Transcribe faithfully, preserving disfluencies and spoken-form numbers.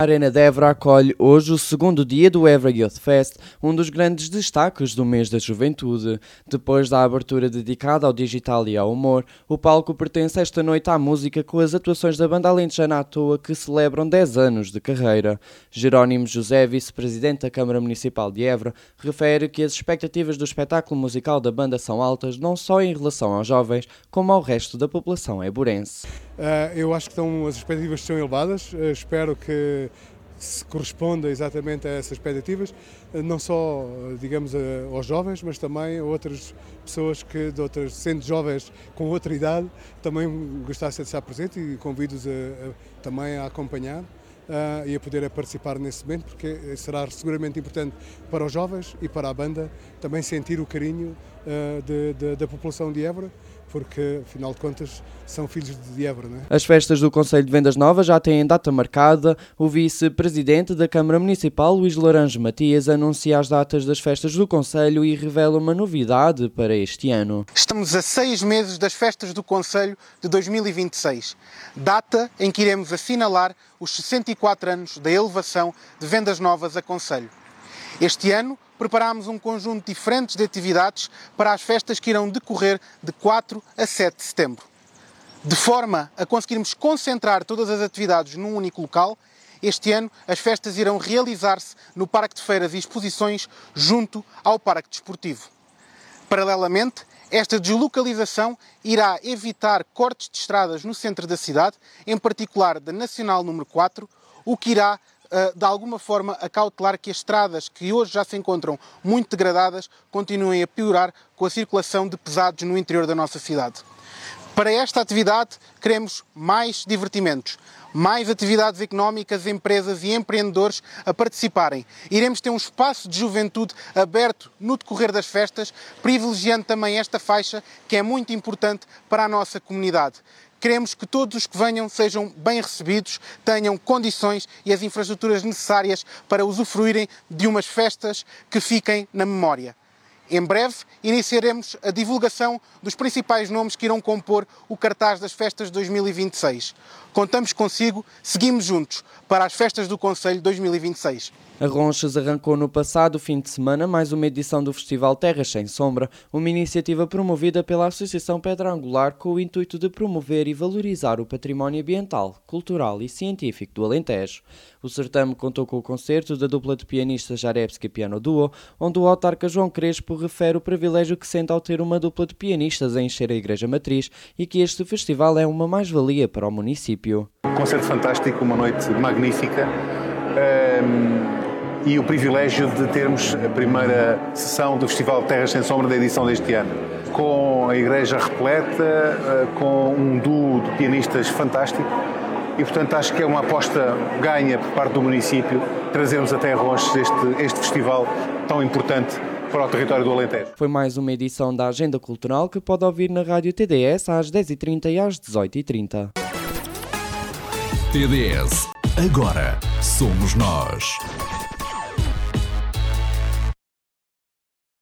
A Arena de Évora acolhe hoje o segundo dia do Évora Youth Fest, um dos grandes destaques do mês da juventude. Depois da abertura dedicada ao digital e ao humor, o palco pertence esta noite à música com as atuações da banda alentejana à toa que celebram dez anos de carreira. Jerónimo José, vice-presidente da Câmara Municipal de Évora, refere que as expectativas do espetáculo musical da banda são altas não só em relação aos jovens, como ao resto da população éborense. Uh, eu acho que estão, as expectativas são elevadas, uh, espero que se corresponda exatamente a essas expectativas, uh, não só, uh, digamos, uh, aos jovens, mas também a outras pessoas que, de outras, sendo jovens com outra idade, também gostassem de estar presente e convido-os a, a, também a acompanhar uh, e a poder a participar nesse momento, porque será seguramente importante para os jovens e para a banda também sentir o carinho uh, de, de, da população de Évora, porque, afinal de contas, são filhos de Évora, não é? As festas do Concelho de Vendas Novas já têm data marcada. O vice-presidente da Câmara Municipal, Luís Laranjo Matias, anuncia as datas das festas do Concelho e revela uma novidade para este ano. Estamos a seis meses das festas do Concelho de dois mil e vinte e seis, data em que iremos assinalar os sessenta e quatro anos da elevação de Vendas Novas a Concelho. Este ano preparámos um conjunto diferente de atividades para as festas que irão decorrer de quatro a sete de setembro. De forma a conseguirmos concentrar todas as atividades num único local, este ano as festas irão realizar-se no Parque de Feiras e Exposições, junto ao Parque Desportivo. Paralelamente, esta deslocalização irá evitar cortes de estradas no centro da cidade, em particular da Nacional número quatro, o que irá de alguma forma acautelar que as estradas que hoje já se encontram muito degradadas continuem a piorar com a circulação de pesados no interior da nossa cidade. Para esta atividade queremos mais divertimentos, mais atividades económicas, empresas e empreendedores a participarem. Iremos ter um espaço de juventude aberto no decorrer das festas, privilegiando também esta faixa que é muito importante para a nossa comunidade. Queremos que todos os que venham sejam bem recebidos, tenham condições e as infraestruturas necessárias para usufruírem de umas festas que fiquem na memória. Em breve, iniciaremos a divulgação dos principais nomes que irão compor o cartaz das festas de dois mil e vinte e seis. Contamos consigo, seguimos juntos para as festas do Concelho dois mil e vinte e seis. A Ronchas arrancou no passado fim de semana mais uma edição do Festival Terras Sem Sombra, uma iniciativa promovida pela Associação Pedra Angular com o intuito de promover e valorizar o património ambiental, cultural e científico do Alentejo. O certame contou com o concerto da dupla de pianistas Jarevski Piano Duo, onde o autarca João Crespo refere o privilégio que sente ao ter uma dupla de pianistas a encher a Igreja Matriz e que este festival é uma mais-valia para o município. Um concerto fantástico, uma noite magnífica. Um... E o privilégio de termos a primeira sessão do Festival Terras Sem Sombra da edição deste ano, com a igreja repleta, com um duo de pianistas fantástico e, portanto, acho que é uma aposta ganha por parte do município trazermos até a Ronchas este, este festival tão importante para o território do Alentejo. Foi mais uma edição da Agenda Cultural que pode ouvir na Rádio T D S às dez e trinta e às dezoito e trinta. T D S. Agora somos nós.